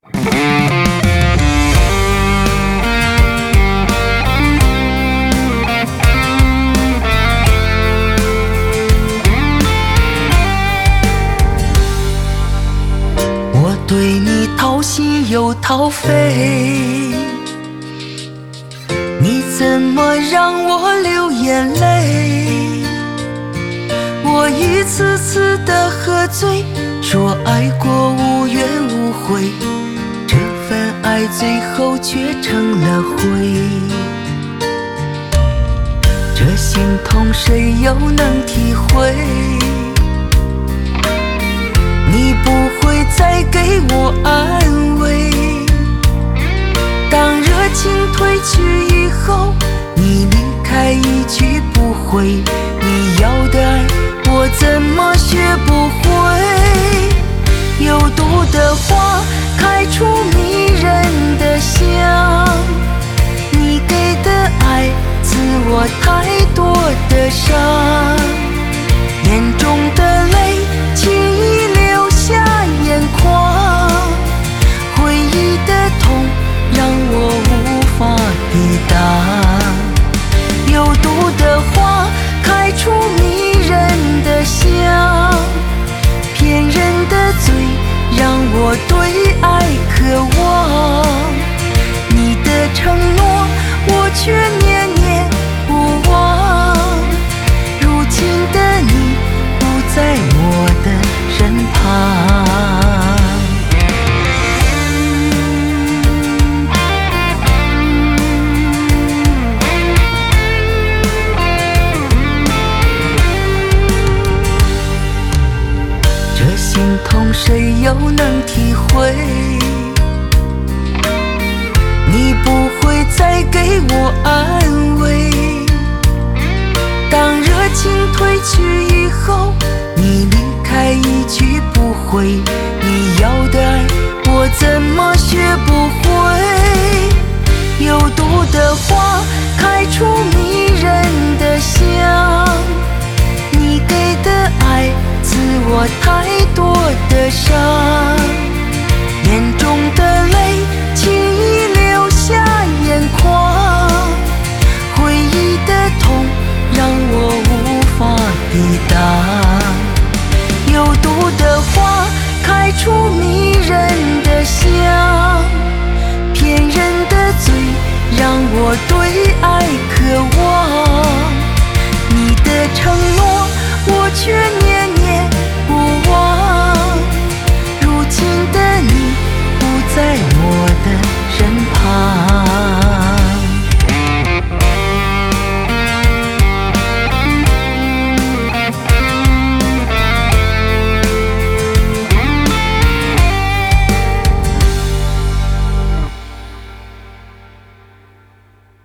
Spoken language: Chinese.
我对你掏心又掏肺，你怎么让我流眼泪？我一次次的喝醉，说爱过无怨无悔，这份爱最后却成了灰。这心痛谁又能体会？你不会再给我安慰，当热情褪去以后，你离开一去不回，你要的爱我怎么学不会？有毒的花开出迷人的香，你给的爱赐我太多的伤，眼中的泪轻易流下眼眶，回忆的痛让我无法抵挡。有毒的花开出迷人的香，骗人的嘴让我对爱渴望，你的承诺我却念念不忘，如今的你不在我的身旁。这心痛谁又能体会？你不会再给我安慰，当热情褪去以后，你离开一去不回，你要的爱我怎么学不会？有毒的花开出迷人的香，你给的爱赐我太多的伤。